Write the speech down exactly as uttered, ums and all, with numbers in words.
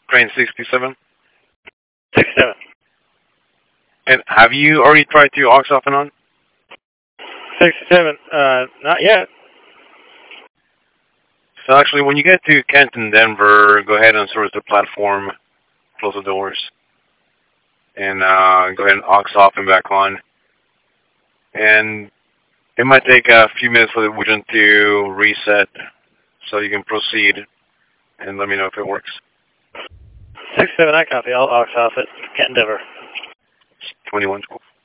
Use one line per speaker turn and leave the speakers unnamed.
Crane sixty-seven.
sixty-seven.
And have you already tried to aux off and on?
sixty-seven, uh, not yet.
So actually, when you get to Canton, Denver, go ahead and service the platform, close the doors, and uh, go ahead and aux off and back on. And it might take a few minutes for the Woodgen to reset, so you can proceed and let me know if it works.
sixty-seven, I copy. I'll aux off at Canton, Denver.
twenty-one twelve.